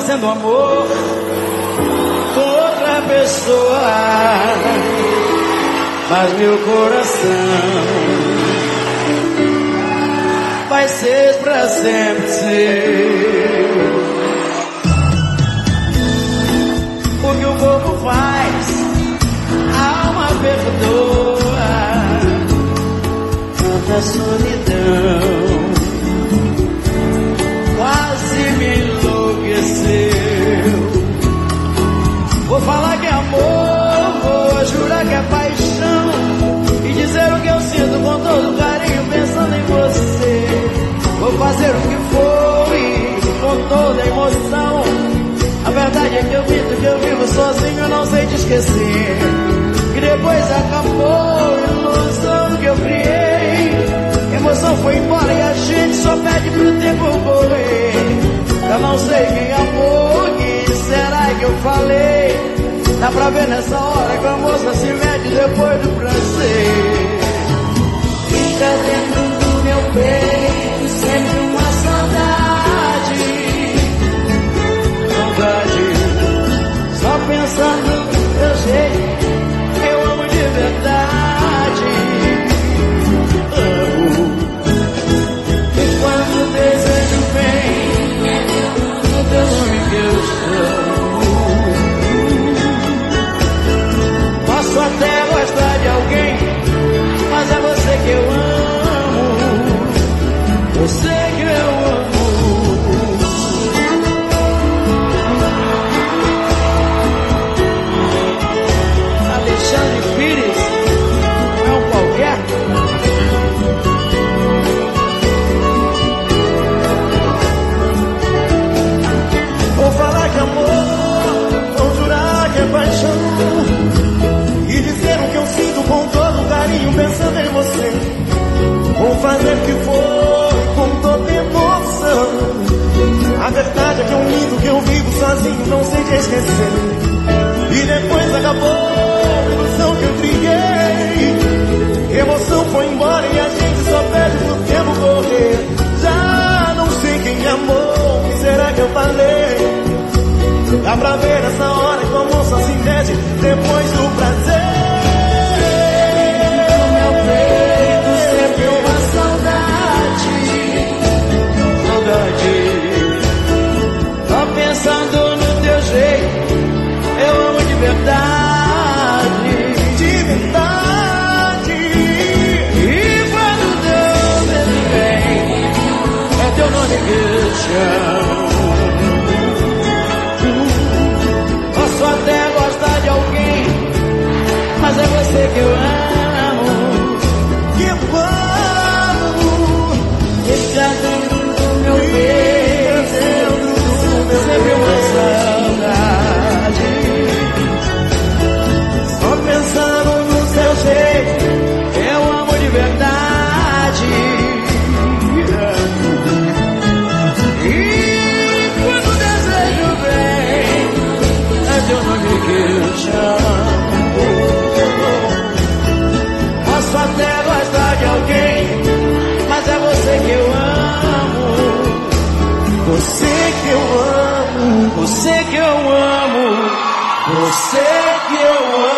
fazendo amor com outra pessoa, mas meu coração vai ser pra sempre seu. O que o corpo faz, a alma perdoa. Tanta solidão quase me enlouqueceu. Vou falar que é amor, vou jurar que é paixão, e dizer o que eu sinto com todo carinho pensando em você. Vou fazer o que for e com toda emoção. A verdade é que eu vivo sozinho, eu não sei te esquecer. E depois acabou a ilusão que eu criei. A emoção foi embora e a gente só pede pro tempo correr. Eu não sei quem amou, que será que eu falei? Dá pra ver nessa hora que a moça se mede depois do prazer. Fica dentro do meu peito sempre uma saudade. Saudade, só pensando no teu jeito, eu amo de verdade. Amo. E quando o desejo vem, no teu nome que eu chamo. Posso até gostar de alguém, mas é você que eu amo. Você que eu amo. Alexandre Pires, não é um qualquer. Vou falar que é amor, vou jurar que é paixão, e dizer o que eu sinto com todo carinho pensando em você. Vou fazer o que for com toda emoção. A verdade é que é um lindo que eu vivo sozinho, não sei te esquecer. E depois acabou a ilusão que eu criei. Emoção foi embora e a gente só pede pro tempo correr. Já não sei quem me amou, o que será que eu falei? Dá pra ver nessa hora que o amor só se mede depois do prazer. No meu peito sempre uma saudade. Saudade, só pensando no teu jeito, eu amo de verdade. De verdade. E quando Deus vem, é teu nome que eu chamo. Posso até gostar de alguém, mas é você que eu amo. Que eu amo. Fica dentro do meu peito, sempre uma saudade. Só pensando no seu jeito, eu amo de verdade. E quando o desejo vem, é teu nome que eu chamo. Posso até gostar de alguém, mas é você que eu amo. Você que eu amo. Você que eu amo. Você que eu amo.